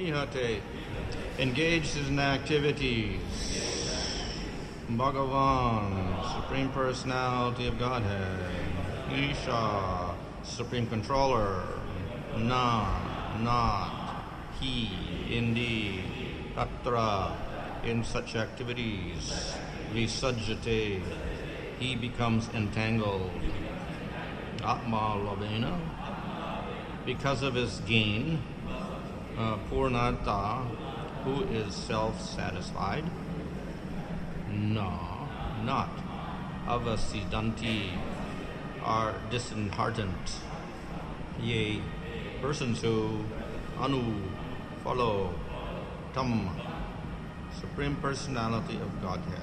Ihate, engaged in activities. Bhagavan, Supreme Personality of Godhead. Isha, Supreme Controller. Not, he, indeed. Tatra, in such activities. Visajjate, he becomes entangled. Atma Labena, because of his gain. Purnata, who is self-satisfied. No, not. Avasidanti, are disheartened. Yea, persons who follow Tam, Supreme Personality of Godhead.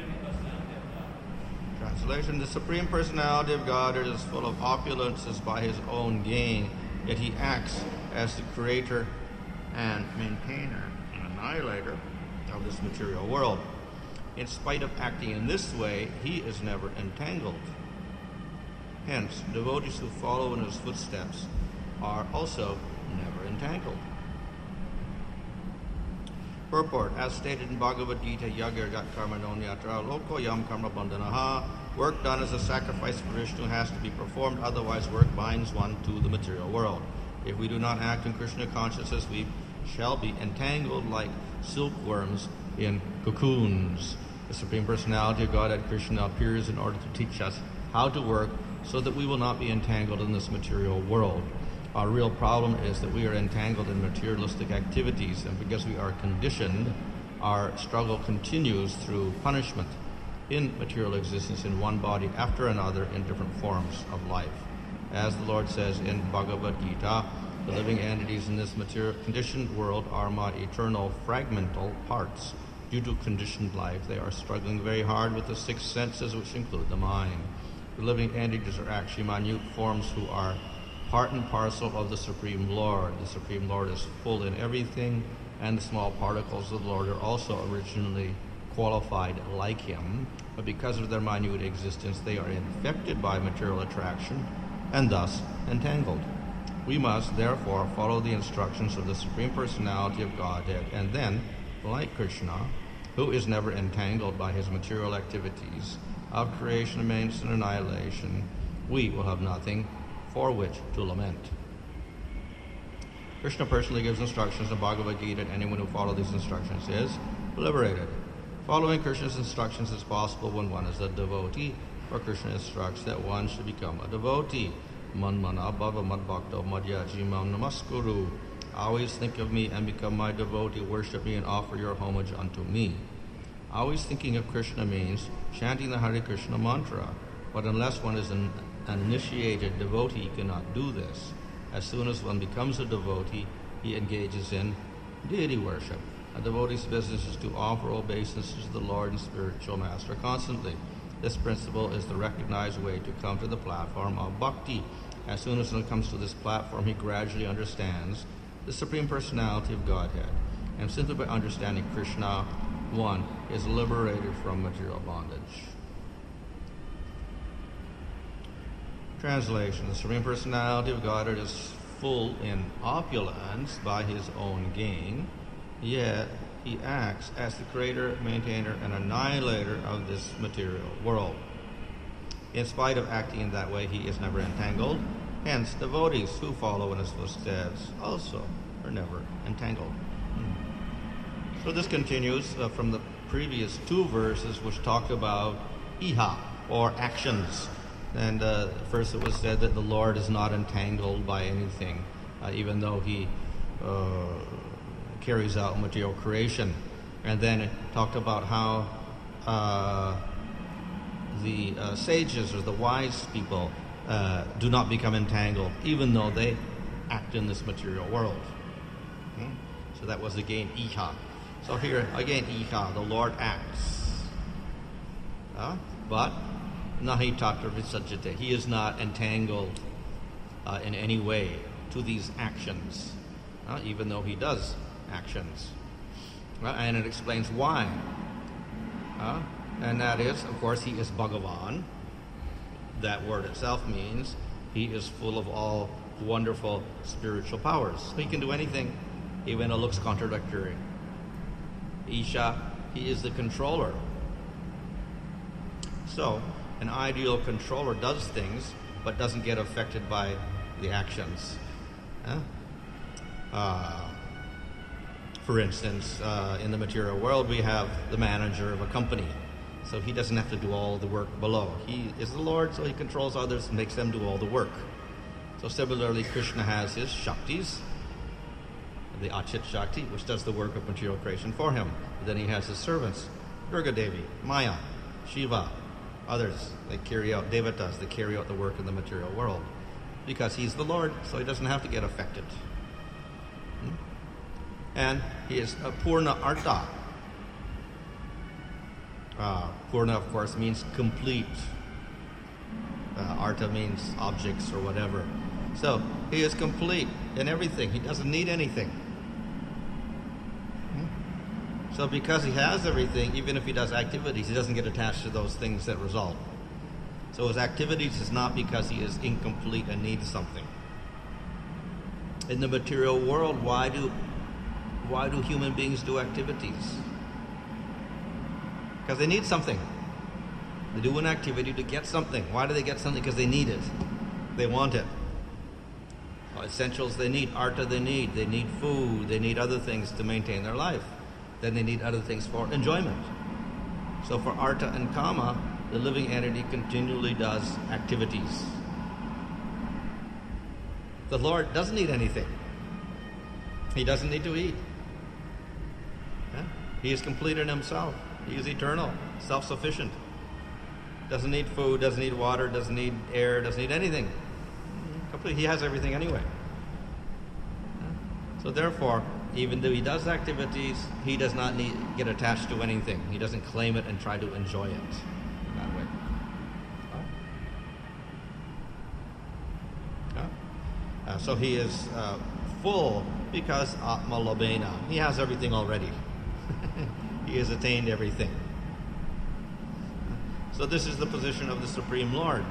Translation: the Supreme Personality of Godhead is full of opulences by his own gain, yet he acts as the creator and maintainer and annihilator of this material world. In spite of acting in this way, he is never entangled. Hence, devotees who follow in his footsteps are also never entangled. Purport: as stated in Bhagavad Gita, Yagya Karma Nonyatra Loko Yam Karma Bandhanaha, work done as a sacrifice for Vishnu has to be performed, otherwise work binds one to the material world. If we do not act in Krishna consciousness, we shall be entangled like silkworms in cocoons. The Supreme Personality of Godhead Krishna appears in order to teach us how to work so that we will not be entangled in this material world. Our real problem is that we are entangled in materialistic activities, and because we are conditioned, our struggle continues through punishment in material existence in one body after another in different forms of life. As the Lord says in Bhagavad Gita, the living entities in this material conditioned world are my eternal fragmental parts. Due to conditioned life, they are struggling very hard with the six senses, which include the mind. The living entities are actually minute forms who are part and parcel of the Supreme Lord. The Supreme Lord is full in everything, and the small particles of the Lord are also originally qualified like him, but because of their minute existence, they are infected by material attraction and thus entangled. We must therefore follow the instructions of the Supreme Personality of Godhead, and then, like Krishna, who is never entangled by his material activities of creation, maintenance, and annihilation, we will have nothing for which to lament. Krishna personally gives instructions in Bhagavad Gita, and anyone who follows these instructions is liberated. Following Krishna's instructions is possible when one is a devotee, for Krishna instructs that one should become a devotee. Manmana bhava madbhakto madhyajimam namaskuru. Always think of me and become my devotee, worship me and offer your homage unto me. Always thinking of Krishna means chanting the Hare Krishna mantra, but unless one is an initiated devotee, he cannot do this. As soon as one becomes a devotee, he engages in deity worship. A devotee's business is to offer obeisances to the Lord and spiritual master constantly. This principle is the recognized way to come to the platform of bhakti. As soon as one comes to this platform, he gradually understands the Supreme Personality of Godhead. And simply by understanding Krishna, one is liberated from material bondage. Translation: the Supreme Personality of Godhead is full in opulence by his own gain, yet he acts as the creator, maintainer, and annihilator of this material world. In spite of acting in that way, he is never entangled. Hence, devotees who follow in his footsteps also are never entangled. So this continues from the previous two verses, which talk about iha, or actions. And first it was said that the Lord is not entangled by anything, even though he carries out material creation. And then it talked about how the sages or the wise people do not become entangled, even though they act in this material world. So that was again iha. So here again iha, the Lord acts, but nahi tatra visajjate, he is not entangled in any way to these actions, even though he does actions. And it explains why. And that is, of course, he is Bhagavan. That word itself means he is full of all wonderful spiritual powers. So he can do anything even though it looks contradictory. Isha, he is the controller. So, an ideal controller does things, but doesn't get affected by the actions. For instance, in the material world, we have the manager of a company. So he doesn't have to do all the work below. He is the Lord, so he controls others and makes them do all the work. So similarly, Krishna has his Shaktis, the Achit Shakti, which does the work of material creation for him. Then he has his servants, Durga Devi, Maya, Shiva, others. They carry out, Devatas, they carry out the work in the material world. Because he's the Lord, so he doesn't have to get affected. And he is a Purna Artha. Purna, of course, means complete. Artha means objects or whatever. So he is complete in everything. He doesn't need anything. So because he has everything, even if he does activities, he doesn't get attached to those things that result. So his activities is not because he is incomplete and needs something. In the material world, why do human beings do activities? Because they need something. They do an activity to get something. Why do they get something? Because they need it. They want it. Essentials they need. Artha they need. They need food. They need other things to maintain their life. Then they need other things for enjoyment. So for Artha and Kama, the living entity continually does activities. The Lord doesn't need anything. He doesn't need to eat. He is complete in himself. He is eternal, self-sufficient. Doesn't need food, doesn't need water, doesn't need air, doesn't need anything. He has everything anyway. So therefore, even though he does activities, he does not get attached to anything. He doesn't claim it and try to enjoy it in that way. So he is full because Atma Labena. He has everything already. He has attained everything. So this is the position of the Supreme Lord.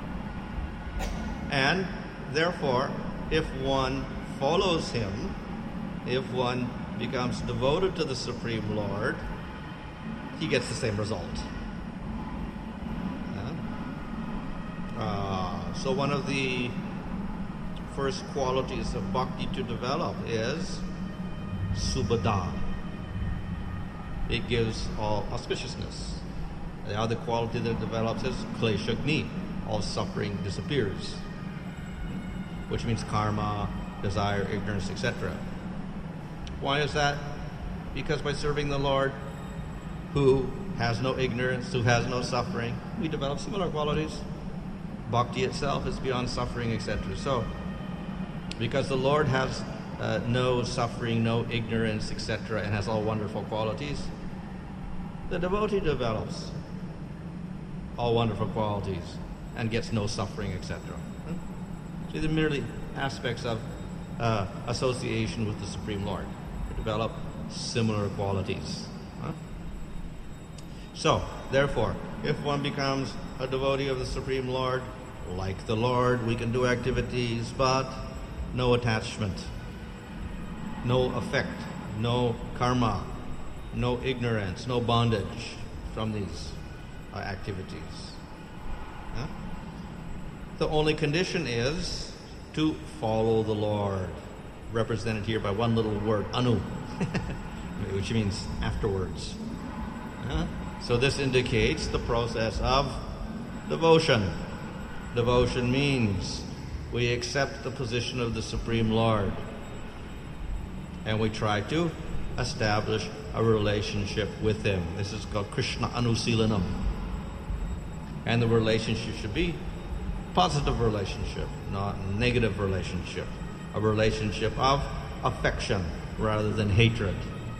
And therefore, if one follows him, if one becomes devoted to the Supreme Lord, he gets the same result. So one of the first qualities of bhakti to develop is subhada. It gives all auspiciousness. The other quality that develops is kleshagni. All suffering disappears, which means karma, desire, ignorance, etc. Why is that? Because by serving the Lord, who has no ignorance, who has no suffering, we develop similar qualities. Bhakti itself is beyond suffering, etc. So, because the Lord has no suffering, no ignorance, etc., and has all wonderful qualities, the devotee develops all wonderful qualities and gets no suffering, etc. So they're merely aspects of association with the Supreme Lord. They develop similar qualities. So, therefore, if one becomes a devotee of the Supreme Lord, like the Lord, we can do activities, but no attachment, no effect, no karma, no ignorance, no bondage from these activities. The only condition is to follow the Lord, represented here by one little word, anu, which means afterwards. So this indicates the process of devotion. Devotion means we accept the position of the Supreme Lord and we try to establish a relationship with Him. This is called Krishna Anusilanam. And the relationship should be positive relationship, not negative relationship. A relationship of affection rather than hatred.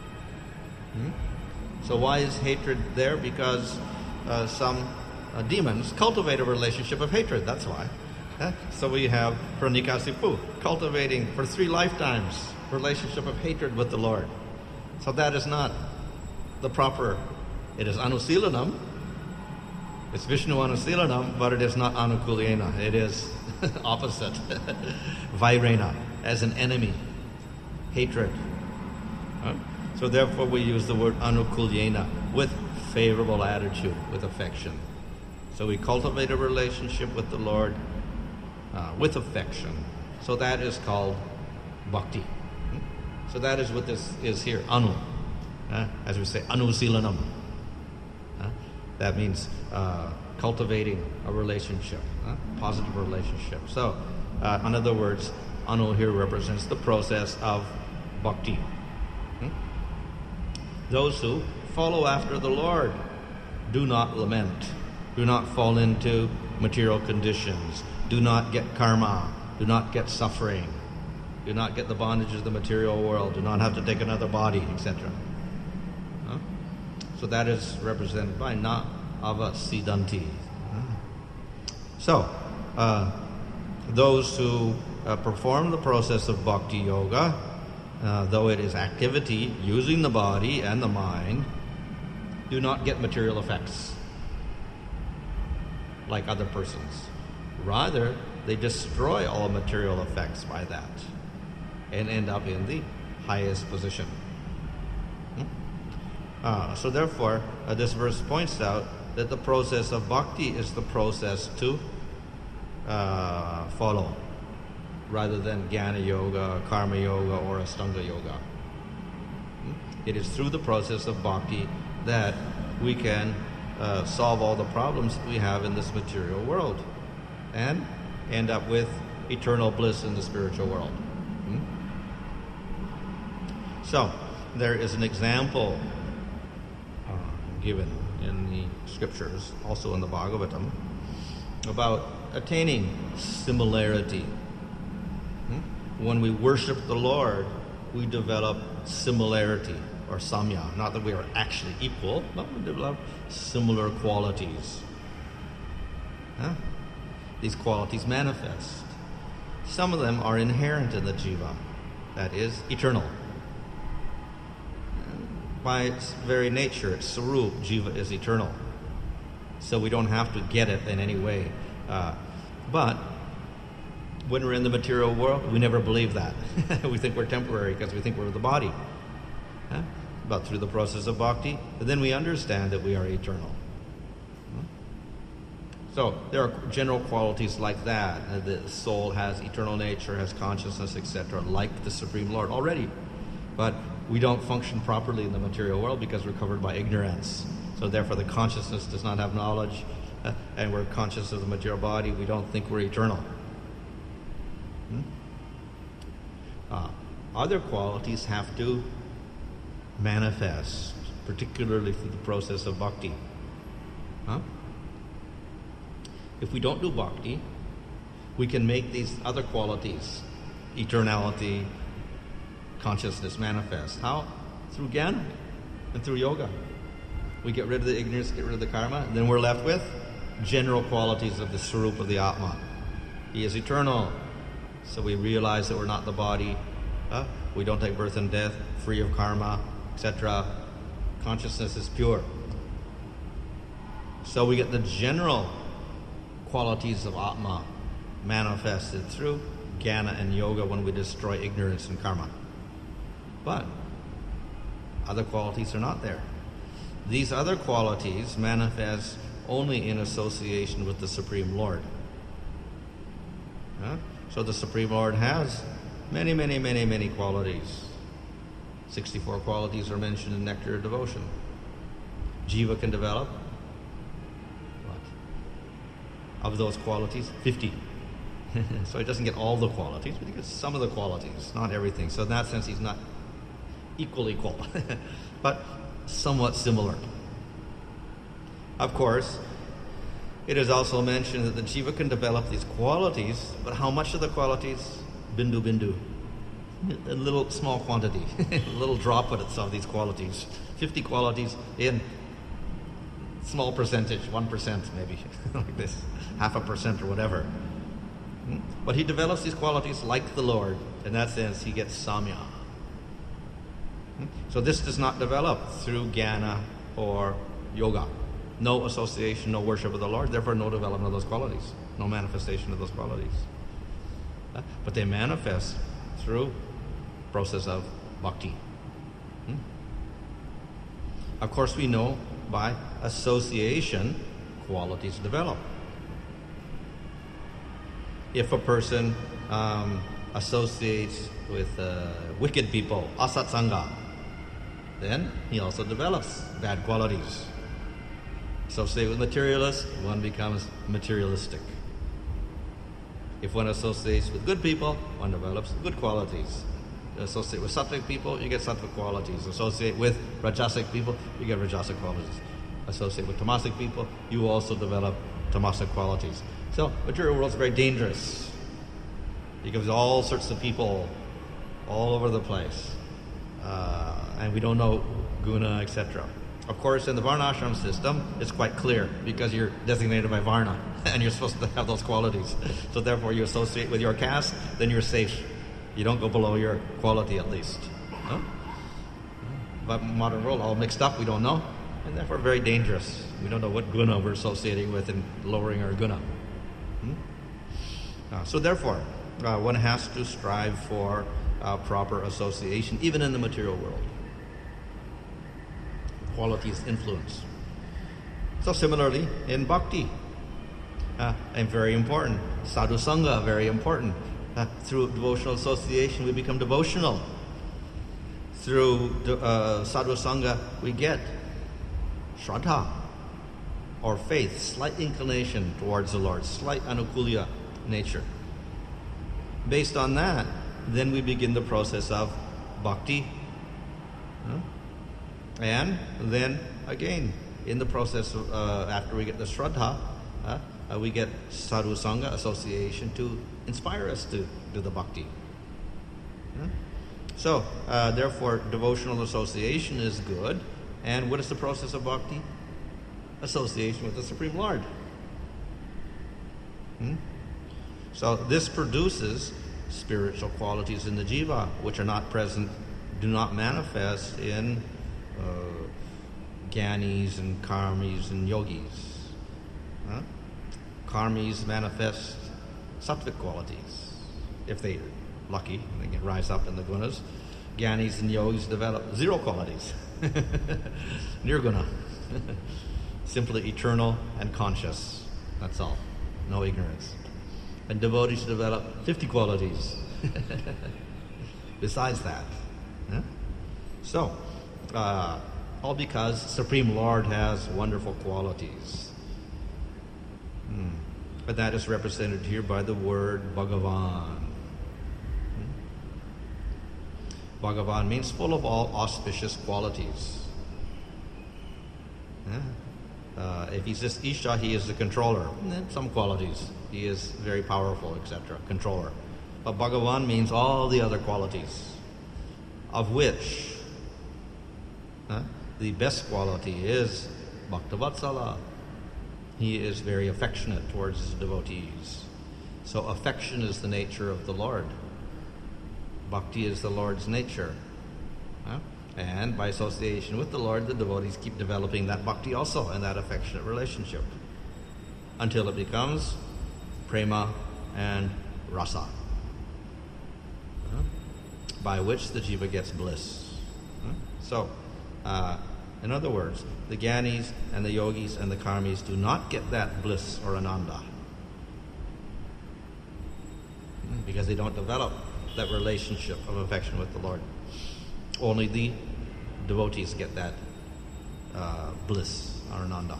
So why is hatred there? Because some demons cultivate a relationship of hatred. That's why. So we have Pranikasipu cultivating for 3 lifetimes relationship of hatred with the Lord. So that is not the proper. It is Anusilanam. It's Vishnu Anusilanam, but it is not Anukulyena. It is opposite. Vairena, as an enemy. Hatred. So therefore we use the word anukulyena, with favorable attitude, with affection. So we cultivate a relationship with the Lord with affection. So that is called bhakti. So that is what this is here, anu. As we say, anusilanam. That means cultivating a relationship, positive relationship. So, in other words, anu here represents the process of bhakti. Those who follow after the Lord do not lament, do not fall into material conditions, do not get karma, do not get suffering, do not get the bondages of the material world, do not have to take another body, etc. So that is represented by na avasidanti. So, those who perform the process of bhakti yoga, though it is activity using the body and the mind, do not get material effects like other persons. Rather, they destroy all material effects by that and end up in the highest position. So therefore, this verse points out that the process of bhakti is the process to follow, rather than jnana yoga, karma yoga, or astanga yoga. It is through the process of bhakti that we can solve all the problems that we have in this material world and end up with eternal bliss in the spiritual world. So, there is an example given in the scriptures, also in the Bhagavatam, about attaining similarity. When we worship the Lord, we develop similarity, or samya. Not that we are actually equal, but we develop similar qualities. These qualities manifest. Some of them are inherent in the jiva, that is, eternal. By its very nature, its sarup, jiva is eternal. So we don't have to get it in any way. But when we're in the material world, we never believe that. We think we're temporary because we think we're the body. But through the process of bhakti, then we understand that we are eternal. So there are general qualities like that. The soul has eternal nature, has consciousness, etc., like the Supreme Lord already. But we don't function properly in the material world because we're covered by ignorance. So therefore the consciousness does not have knowledge, and we're conscious of the material body. We don't think we're eternal. Other qualities have to manifest, particularly through the process of bhakti. If we don't do bhakti, we can make these other qualities, eternality, consciousness, manifest. How? Through jnana and through yoga. We get rid of the ignorance, get rid of the karma, and then we're left with general qualities of the Swarup of the Atma. He is eternal. So we realize that we're not the body. We don't take birth and death, free of karma, etc. Consciousness is pure. So we get the general qualities of Atma manifested through jnana and yoga when we destroy ignorance and karma. But other qualities are not there. These other qualities manifest only in association with the Supreme Lord. So the Supreme Lord has many qualities. 64 qualities are mentioned in Nectar of Devotion. Jiva can develop what? Of those qualities, 50. So he doesn't get all the qualities, but he gets some of the qualities, not everything. So in that sense, he's not equal, but somewhat similar. Of course, it is also mentioned that the jiva can develop these qualities, but how much of the qualities? Bindu. A little small quantity, a little droplets of these qualities. 50 qualities in small percentage, 1% maybe, like this, 0.5% or whatever. But he develops these qualities like the Lord. In that sense, he gets samya. So this does not develop through jnana or yoga. No association, no worship of the Lord, therefore no development of those qualities, no manifestation of those qualities. But they manifest through process of bhakti. Of course, we know by association qualities develop. If a person associates with wicked people, asatsanga, then he also develops bad qualities. Associate with materialists, one becomes materialistic. If one associates with good people, one develops good qualities. Associate with sattvic people, you get sattvic qualities. Associate with rajasic people, you get rajasic qualities. Associate with tamasic people, you also develop tamasic qualities. So, material world is very dangerous because there's all sorts of people all over the place, and we don't know guna, etc. Of course, in the varnashram system, it's quite clear because you're designated by varna and you're supposed to have those qualities. So therefore, you associate with your caste, then you're safe. You don't go below your quality, at least. Huh? But modern world, all mixed up, we don't know, and therefore very dangerous. We don't know what guna we're associating with and lowering our guna. So therefore, one has to strive for proper association, even in the material world. Qualities influence. So similarly, in bhakti, and very important, sadhu sangha, very important. Through devotional association, we become devotional. Through sadhu sangha, we get shraddha, or faith, slight inclination towards the Lord, slight anukulya nature. Based on that, then we begin the process of bhakti. And then again, in the process of, after we get the shraddha, we get sadhu sangha, association, to inspire us to do the bhakti. So, therefore, devotional association is good. And what is the process of bhakti? Association with the Supreme Lord. So this produces spiritual qualities in the jiva, which are not present, do not manifest in gyanis and karmis and yogis. Karmis manifest sattvic qualities. If they're lucky, they can rise up in the gunas. Gyanis and yogis develop zero qualities. Nirguna. Simply eternal and conscious. That's all. No ignorance. And devotees develop 50 qualities. Besides that. So, all because Supreme Lord has wonderful qualities. But that is represented here by the word Bhagavan. Bhagavan means full of all auspicious qualities. If he says Isha, he is the controller. Some qualities. He is very powerful, etc. Controller. But Bhagavan means all the other qualities, of which the best quality is Bhaktavatsala. He is very affectionate towards his devotees. So affection is the nature of the Lord. Bhakti is the Lord's nature. And by association with the Lord, the devotees keep developing that bhakti also and that affectionate relationship until it becomes prema and rasa, by which the jiva gets bliss. So, in other words, the gyanis and the yogis and the karmis do not get that bliss or ananda because they don't develop that relationship of affection with the Lord. Only the devotees get that bliss or ananda.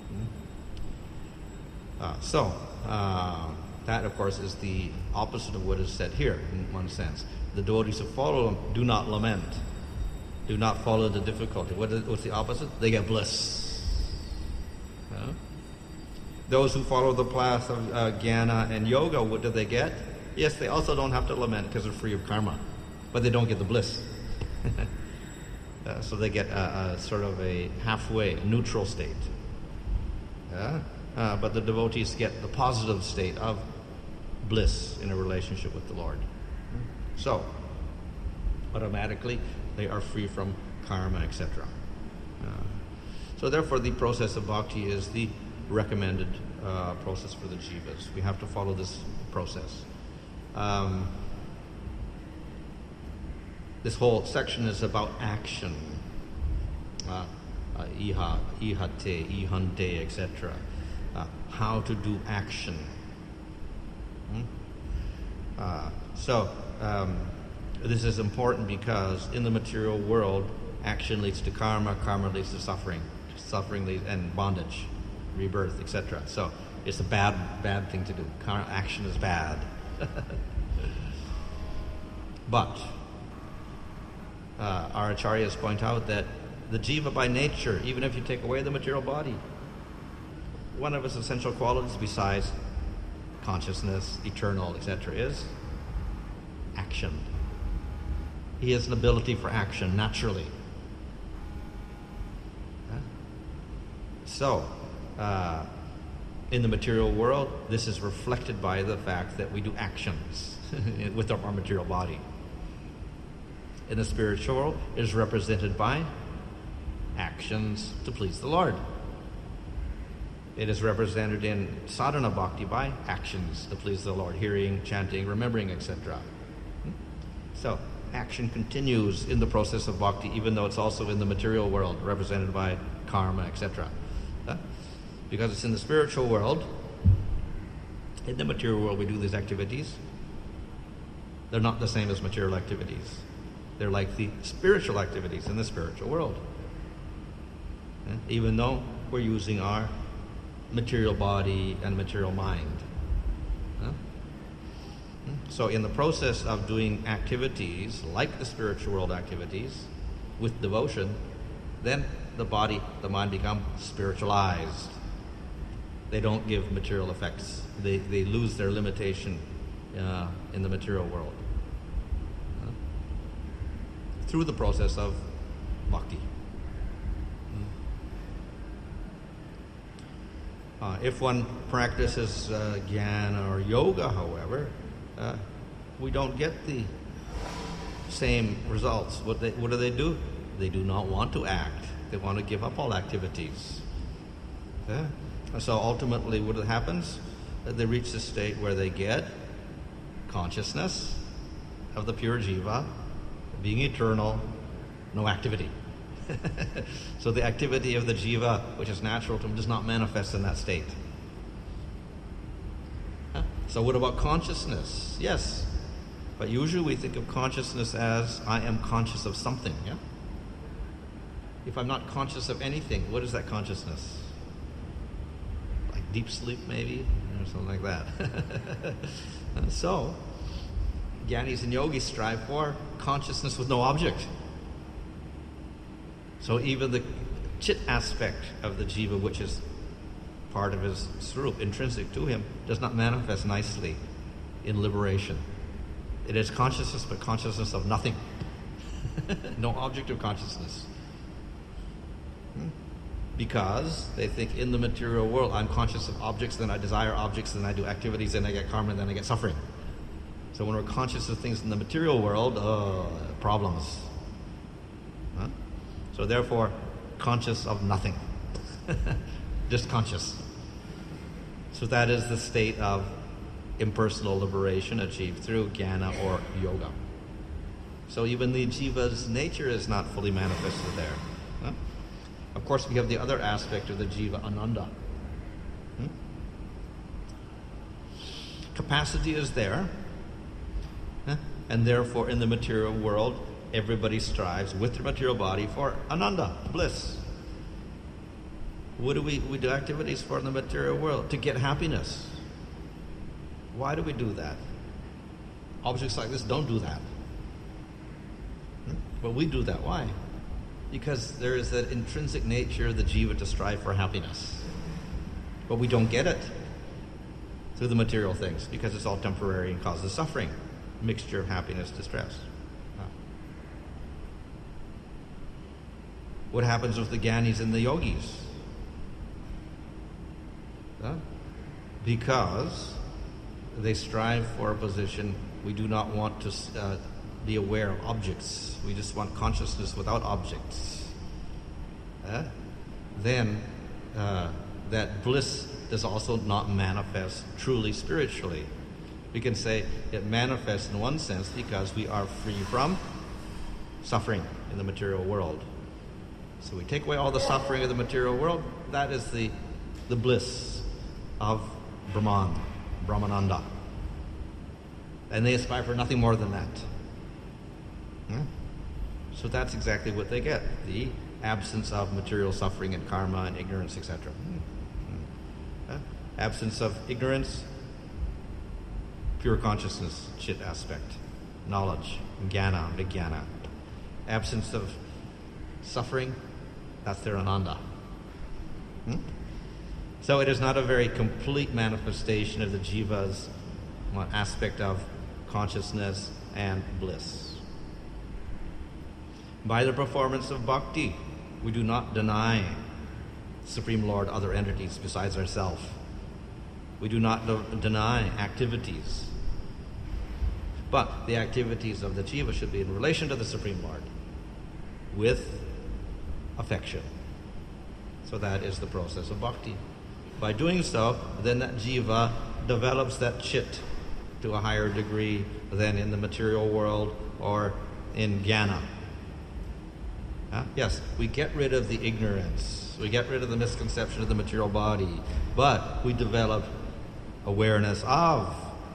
That, of course, is the opposite of what is said here, in one sense. The devotees who follow him do not lament, do not follow the difficulty. What's the opposite? They get bliss. Those who follow the path of jnana and yoga, what do they get? Yes, they also don't have to lament because they're free of karma, but they don't get the bliss. So they get a sort of a halfway, neutral state. But the devotees get the positive state of bliss in a relationship with the Lord. So, automatically, they are free from karma, etc. So therefore, the process of bhakti is the recommended process for the jivas. We have to follow this process. This whole section is about action. ihate, ihante, etc. How to do action. This is important because in the material world, action leads to karma, karma leads to suffering leads and bondage, rebirth, etc. So it's a bad thing to do. Action is bad. But our acharyas point out that the jiva by nature, even if you take away the material body, one of its essential qualities besides consciousness, eternal, etc., is action. He has an ability for action naturally. So, in the material world, this is reflected by the fact that we do actions with our material body. In the spiritual world, it is represented by actions to please the Lord. It is represented in sadhana bhakti by actions to please the Lord, hearing, chanting, remembering, etc. So, action continues in the process of bhakti, even though it's also in the material world, represented by karma, etc. Because it's in the spiritual world, in the material world we do these activities. They're not the same as material activities. They're like the spiritual activities in the spiritual world. Even though we're using our material body and material mind. So in the process of doing activities like the spiritual world activities with devotion, then the body, the mind become spiritualized. They don't give material effects. They lose their limitation in the material world through the process of bhakti. If one practices jnana or yoga, however, we don't get the same results. What do? They do not want to act. They want to give up all activities. So ultimately what happens? They reach the state where they get consciousness of the pure jiva, being eternal, no activity. So the activity of the jiva, which is natural to him, does not manifest in that state. So what about consciousness? Yes. But usually we think of consciousness as I am conscious of something, yeah? If I'm not conscious of anything, what is that consciousness? Like deep sleep maybe? Or something like that. So, Jnanis and yogis strive for consciousness with no object. So even the chit aspect of the jiva, which is part of his swarup, intrinsic to him, does not manifest nicely in liberation. It is consciousness, but consciousness of nothing. No object of consciousness. Because they think in the material world, I'm conscious of objects, then I desire objects, then I do activities, then I get karma, then I get suffering. So when we're conscious of things in the material world, problems. So therefore, conscious of nothing. Just conscious. So that is the state of impersonal liberation achieved through jnana or yoga. So even the jiva's nature is not fully manifested there. Of course, we have the other aspect of the jiva, ananda. Capacity is there, and therefore in the material world, everybody strives with their material body for ananda, bliss. What do we do activities for in the material world? To get happiness. Why do we do that? Objects like this don't do that. But we do that. Why? Because there is that intrinsic nature of the jiva to strive for happiness. But we don't get it through the material things because it's all temporary and causes suffering. Mixture of happiness, distress. What happens with the jnanis and the yogis? Because they strive for a position, we do not want to be aware of objects. We just want consciousness without objects. Then that bliss does also not manifest truly spiritually. We can say it manifests in one sense because we are free from suffering in the material world. So we take away all the suffering of the material world. That is the bliss of Brahman, Brahmananda. And they aspire for nothing more than that. So that's exactly what they get. The absence of material suffering and karma and ignorance, etc. Absence of ignorance, pure consciousness, chit aspect, knowledge, jnana, vijnana. Absence of suffering, that's their ananda. So it is not a very complete manifestation of the jiva's aspect of consciousness and bliss. By the performance of bhakti, we do not deny Supreme Lord other entities besides ourselves. We do not deny activities. But the activities of the jiva should be in relation to the Supreme Lord with affection. So that is the process of bhakti. By doing so, then that jiva develops that chit to a higher degree than in the material world or in jnana. Yes, we get rid of the ignorance. We get rid of the misconception of the material body. But we develop awareness of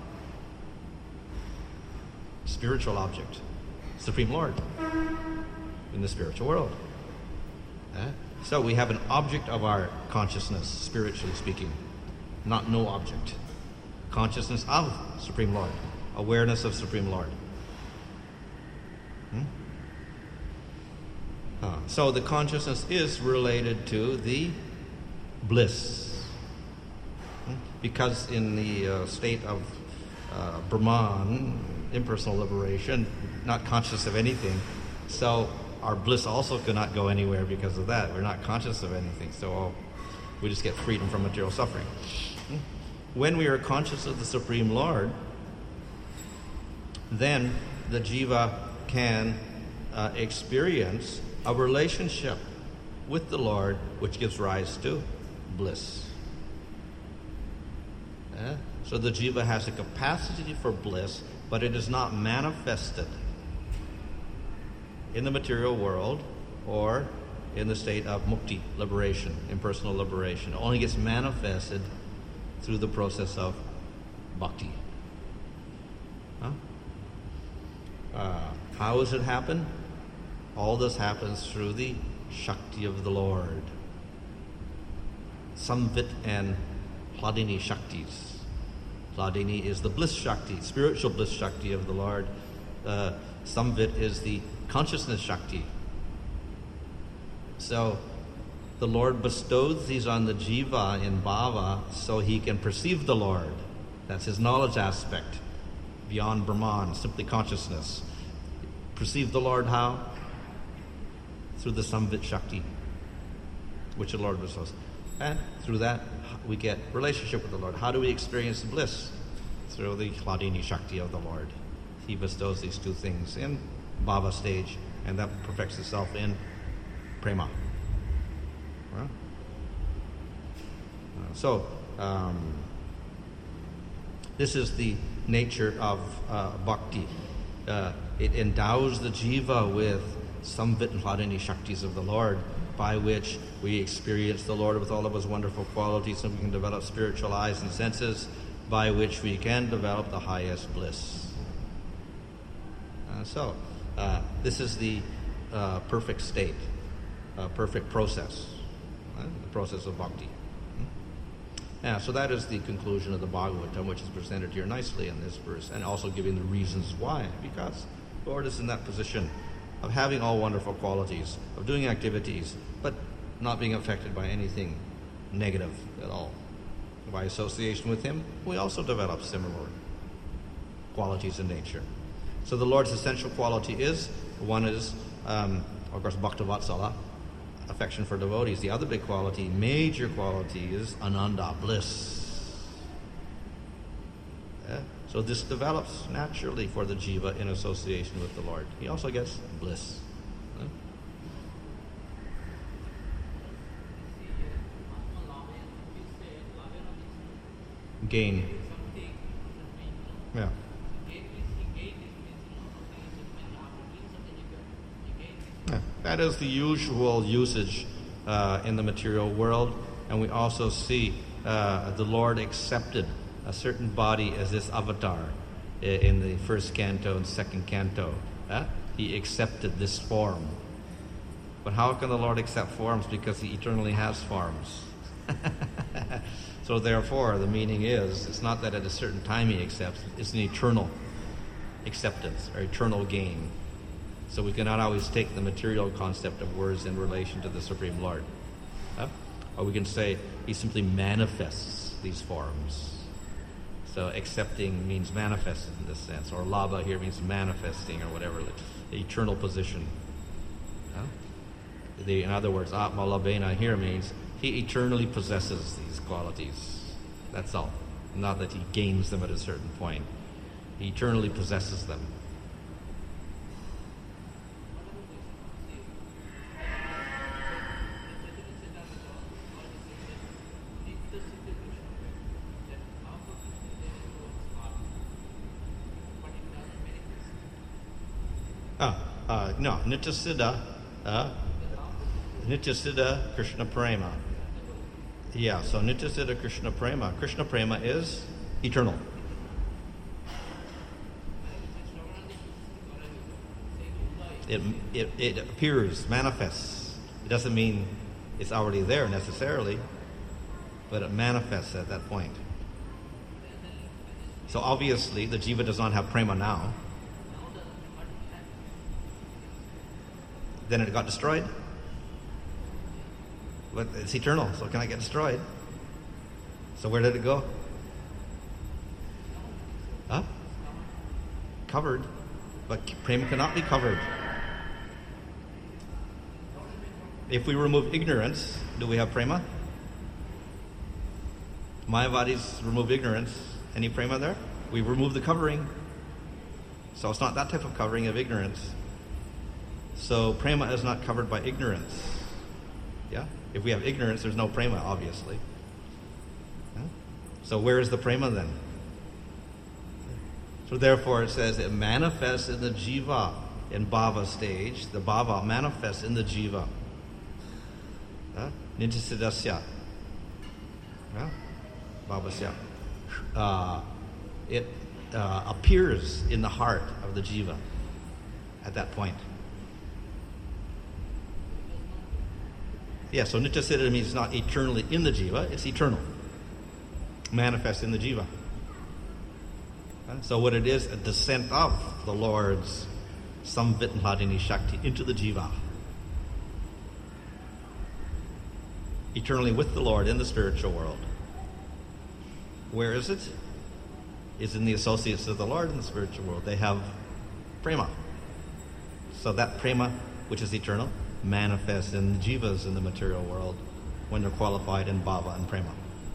spiritual object, Supreme Lord, in the spiritual world. So we have an object of our consciousness, spiritually speaking, not no object. Consciousness of Supreme Lord, awareness of Supreme Lord. So the consciousness is related to the bliss. Because in the state of Brahman, impersonal liberation, not conscious of anything, so our bliss also cannot go anywhere because of that. We're not conscious of anything, so we just get freedom from material suffering. When we are conscious of the Supreme Lord, then the jiva can experience a relationship with the Lord which gives rise to bliss. So the jiva has a capacity for bliss, but it is not manifested in the material world or in the state of mukti, liberation, impersonal liberation. It only gets manifested through the process of bhakti. How does it happen? All this happens through the Shakti of the Lord. Samvit and Hladini Shaktis. Hladini is the bliss Shakti, spiritual bliss Shakti of the Lord. Samvit is the consciousness Shakti. So the Lord bestows these on the jiva in bhava so he can perceive the Lord. That's his knowledge aspect, beyond Brahman, simply consciousness. Perceive the Lord how? Through the Samvit Shakti, which the Lord bestows. And through that, we get relationship with the Lord. How do we experience bliss? Through the Hladini Shakti of the Lord. He bestows these two things in bhava stage, and that perfects itself in prema. So, this is the nature of bhakti. It endows the jiva with Samvit and Hladini Shaktis of the Lord, by which we experience the Lord with all of his wonderful qualities, and we can develop spiritual eyes and senses, by which we can develop the highest bliss. This is the perfect state, perfect process, the process of bhakti. So that is the conclusion of the Bhagavatam, which is presented here nicely in this verse, and also giving the reasons why. Because the Lord is in that position of having all wonderful qualities, of doing activities, but not being affected by anything negative at all. By association with him, we also develop similar qualities in nature. So the Lord's essential quality is, one is, of course, Bhaktavatsala, affection for devotees. The other big quality, major quality, is Ananda, bliss. So this develops naturally for the jiva in association with the Lord. He also gets bliss. Gain. Yeah. That is the usual usage in the material world. And we also see the Lord accepted a certain body as this avatar in the first canto and second canto. He accepted this form. But how can the Lord accept forms? Because he eternally has forms. So therefore, the meaning is, it's not that at a certain time he accepts, it's an eternal acceptance or eternal gain. So we cannot always take the material concept of words in relation to the Supreme Lord. Or we can say he simply manifests these forms. So accepting means manifested in this sense, or laba here means manifesting, or whatever, the eternal position. In other words, Atma Labena here means he eternally possesses these qualities. That's all. Not that he gains them at a certain point. He eternally possesses them. No, Nityasiddha, Nityasiddha Krishna Prema. Yeah, so Nityasiddha Krishna Prema. Krishna Prema is eternal. It appears, manifests. It doesn't mean it's already there necessarily, but it manifests at that point. So obviously, the jiva does not have prema now. Then it got destroyed. But it's eternal, so it cannot get destroyed. So where did it go? Covered. But prema cannot be covered. If we remove ignorance, do we have prema? Mayavadis remove ignorance. Any prema there? We remove the covering. So it's not that type of covering of ignorance. So prema is not covered by ignorance. Yeah? If we have ignorance, there's no prema, obviously. Yeah? So where is the prema then? So therefore it says it manifests in the jiva in bhava stage. The bhava manifests in the jiva. Nityasiddhasya. Bhavasya. It appears in the heart of the jiva at that point. Yeah, so Nityasiddha means it's not eternally in the jiva, it's eternal. Manifest in the jiva. So what it is, a descent of the Lord's Samvit Shakti into the jiva. Eternally with the Lord in the spiritual world. Where is it? It's in the associates of the Lord in the spiritual world. They have prema. So that prema, which is eternal, manifests in jivas in the material world when they're qualified in bhava and prema.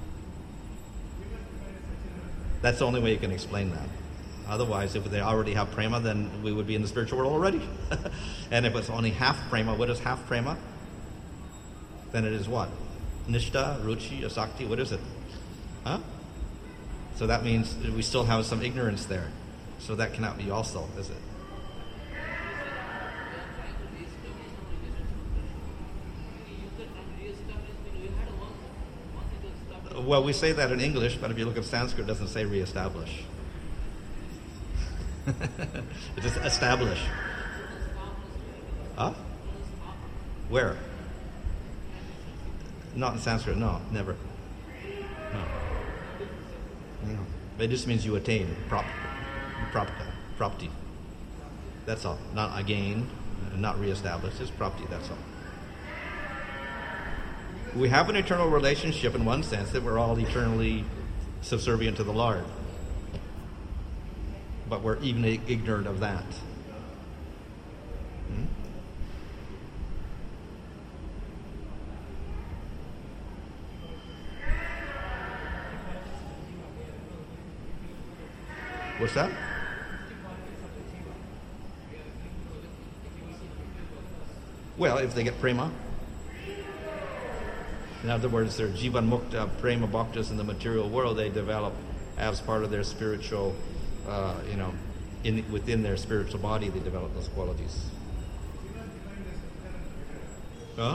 That's the only way you can explain that. Otherwise, if they already have prema, then we would be in the spiritual world already. And if it's only half prema, what is half prema? Then it is what? Nishta, ruchi, asakti, what is it? So that means we still have some ignorance there. So that cannot be also, is it? Well, we say that in English, but if you look at Sanskrit, it doesn't say reestablish. It just establish. Where? Not in Sanskrit, no, never. No. It just means you attain propti. That's all. Not again, not reestablish. It's propti, that's all. We have an eternal relationship in one sense that we're all eternally subservient to the Lord. But we're even ignorant of that. What's that? Well, if they get prema. In other words, their jivan mukta prema bhaktas in the material world, they develop as part of their spiritual, within their spiritual body, they develop those qualities. Huh?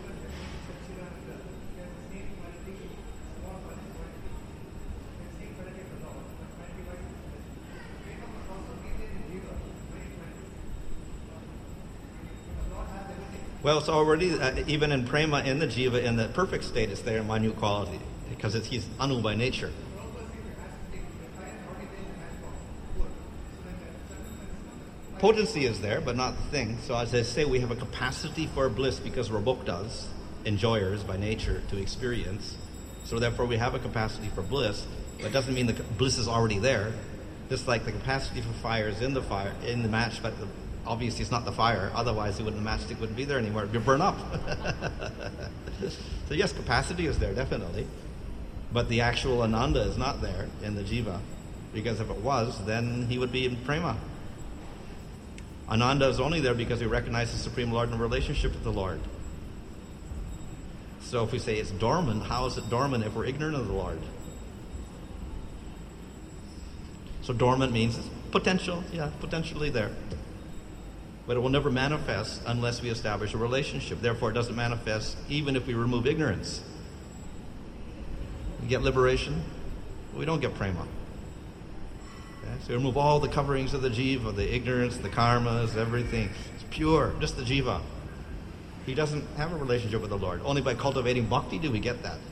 Well, it's already, even in prema, in the jiva, in the perfect state, it's there in minute quality, because he's anu by nature. Potency is there, but not the thing. So as I say, we have a capacity for bliss because we're bhoktas, enjoyers by nature, to experience. So therefore we have a capacity for bliss, but it doesn't mean the bliss is already there. Just like the capacity for fire is in the match, but obviously it's not the fire. Otherwise, the matchstick wouldn't be there anymore. It'd burn up. So yes, capacity is there, definitely. But the actual ananda is not there in the jiva. Because if it was, then he would be in prema. Ananda is only there because we recognize the Supreme Lord in a relationship with the Lord. So if we say it's dormant, how is it dormant if we're ignorant of the Lord? So dormant means it's potential, potentially there. But it will never manifest unless we establish a relationship. Therefore, it doesn't manifest even if we remove ignorance. We get liberation, we don't get prema. Okay? So we remove all the coverings of the jiva, the ignorance, the karmas, everything. It's pure, just the jiva. He doesn't have a relationship with the Lord. Only by cultivating bhakti do we get that.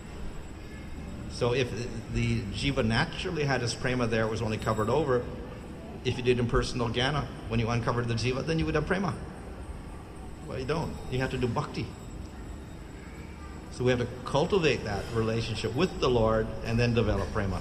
So if the jiva naturally had his prema there, it was only covered over. If you did impersonal jnana, when you uncovered the jiva, then you would have prema. Well, you don't. You have to do bhakti. So we have to cultivate that relationship with the Lord and then develop prema.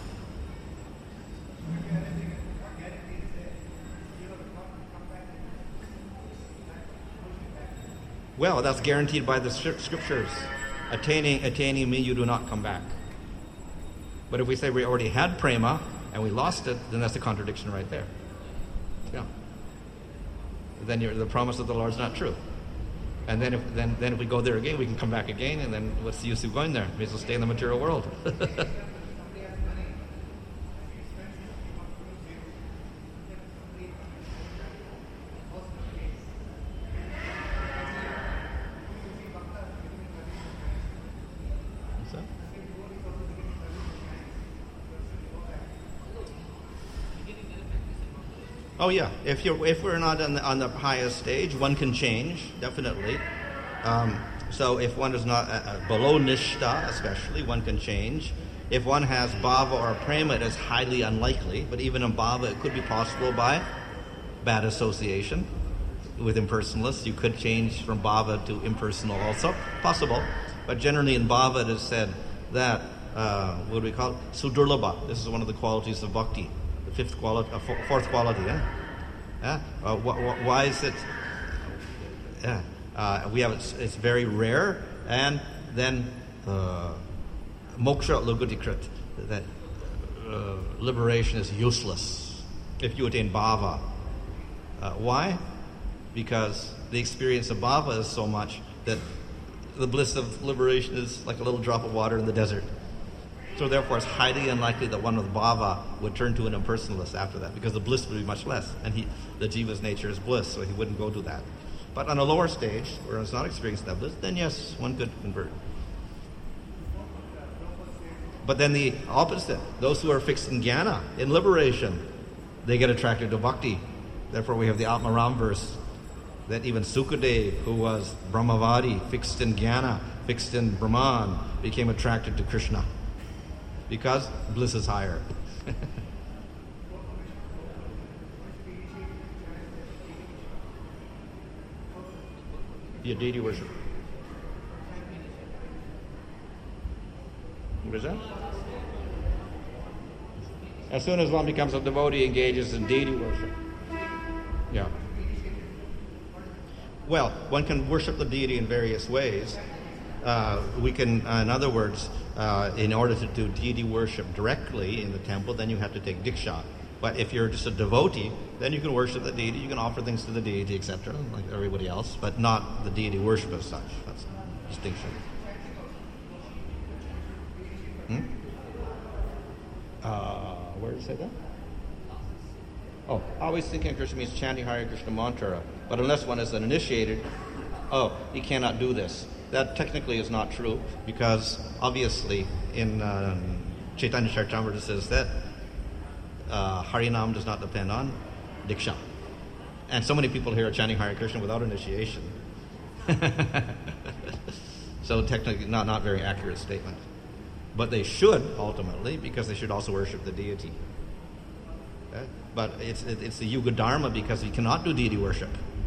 Well, that's guaranteed by the scriptures. Attaining me, you do not come back. But if we say we already had prema and we lost it, then that's a contradiction right there. Yeah. Then the promise of the Lord is not true. And then if we go there again, we can come back again, and then what's the use of going there? May as well stay in the material world. Oh yeah, if we're not on the highest stage, one can change, definitely. So if one is not below nishta, especially, one can change. If one has bhava or prema, it is highly unlikely. But even in bhava, it could be possible by bad association with impersonalists. You could change from bhava to impersonal also, possible. But generally in bhava, it is said that what do we call it? Sudurlabha. This is one of the qualities of bhakti. The fourth quality, why is it? We have it's very rare, and then moksha lagutikrit, that liberation is useless if you attain bhava. Why? Because the experience of bhava is so much that the bliss of liberation is like a little drop of water in the desert. So therefore, it's highly unlikely that one with bhava would turn to an impersonalist after that, because the bliss would be much less, and the jiva's nature is bliss, so he wouldn't go to that. But on a lower stage, where it's not experiencing that bliss, then yes, one could convert. But then the opposite, those who are fixed in jnana, in liberation, they get attracted to bhakti. Therefore, we have the Atmaram verse that even Sukadev, who was Brahmavadi, fixed in jnana, fixed in Brahman, became attracted to Krishna. Because bliss is higher. Yeah, deity worship. What is that? As soon as one becomes a devotee, engages in deity worship. Yeah. Well, one can worship the deity in various ways. We can, in other words, in order to do deity worship directly in the temple, then you have to take diksha. But if you're just a devotee, then you can worship the deity, you can offer things to the deity, etc., like everybody else, but not the deity worship as such. That's a distinction. Where did it say that? Oh, always thinking of Krishna means chanting Hare Krishna mantra. But unless one is an initiated, oh, you cannot do this. That technically is not true, because obviously in Chaitanya Charitamrita says that Harinam does not depend on Diksha. And so many people here are chanting Hare Krishna without initiation. So technically not very accurate statement. But they should, ultimately, because they should also worship the deity. Okay? But it's the Yuga Dharma, because you cannot do deity worship.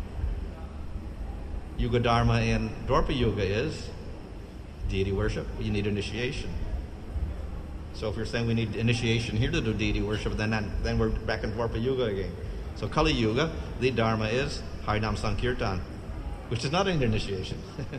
Yuga Dharma in Dwapara Yuga is deity worship. You need initiation. So if you're saying we need initiation here to do deity worship, then we're back in Dwapara Yuga again. So Kali Yuga, the Dharma is Harinam Sankirtan, which is not an initiation.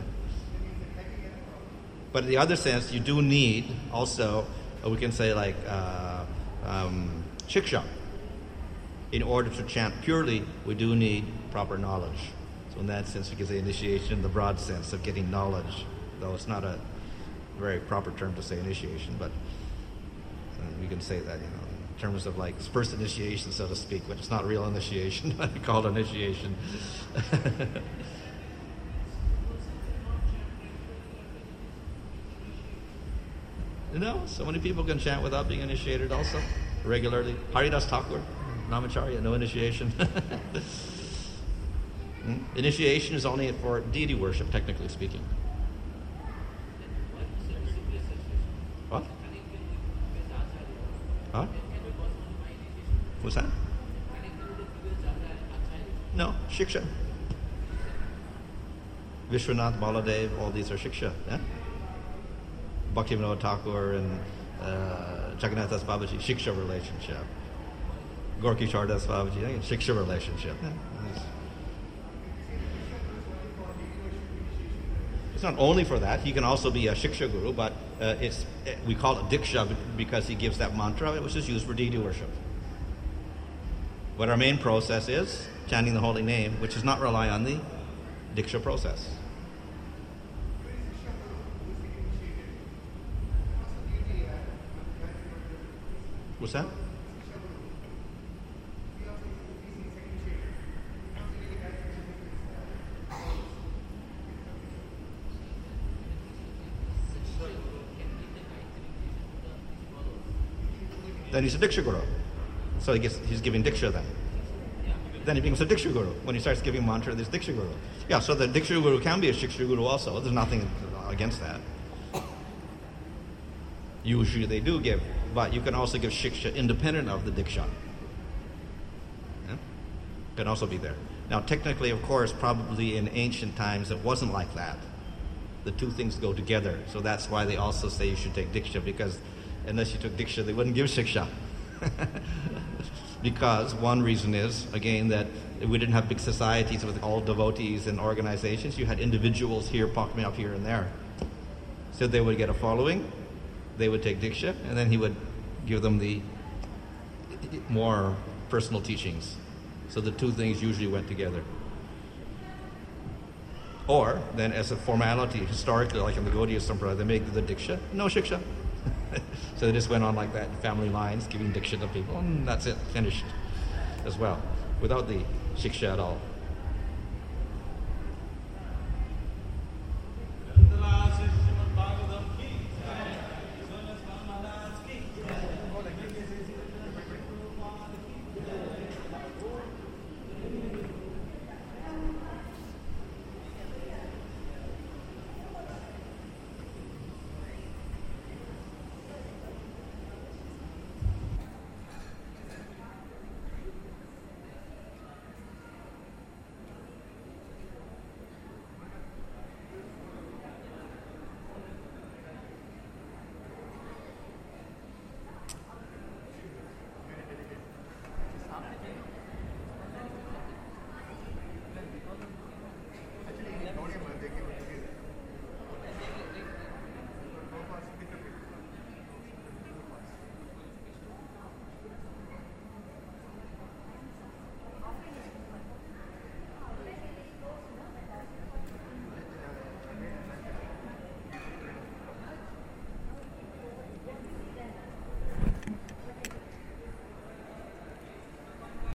But in the other sense, you do need also, we can say like shiksha. In order to chant purely, we do need proper knowledge. So in that sense, we can say initiation in the broad sense of getting knowledge, though it's not a very proper term to say initiation, but we can say that, in terms of like first initiation, so to speak, but it's not real initiation, but we call it initiation. So many people can chant without being initiated also, regularly. Haridas Thakur, Namacharya, no initiation. Initiation is only for deity worship, technically speaking. What? Huh? What's that? No, Shiksha. Vishwanath, Baladev, all these are Shiksha. Yeah? Bhaktivinoda Thakur and Jagannath Das Babaji, Shiksha relationship. Gorky Das Babaji, Shiksha relationship. Yeah. It's not only for that. He can also be a Shiksha Guru, but we call it Diksha because he gives that mantra, which is used for deity worship. But our main process is chanting the holy name, which does not rely on the Diksha process. What's that? Then he's a Diksha Guru. So he's giving Diksha then. Then he becomes a Diksha Guru. When he starts giving mantra, there's Diksha Guru. Yeah, so the Diksha Guru can be a Shiksha Guru also. There's nothing against that. Usually they do give, but you can also give Shiksha independent of the Diksha. Yeah? Can also be there. Now technically, of course, probably in ancient times it wasn't like that. The two things go together. So that's why they also say you should take Diksha, because unless you took Diksha, they wouldn't give Shiksha. Because one reason is, again, that we didn't have big societies with all devotees and organizations. You had individuals here popping up here and there. So they would get a following, they would take Diksha, and then he would give them the more personal teachings. So the two things usually went together. Or, then as a formality, historically, like in the Gaudiya Sampradaya, they make the Diksha, no Shiksha. So they just went on like that, family lines, giving Diksha to people, and that's it, finished as well, without the Shiksha at all.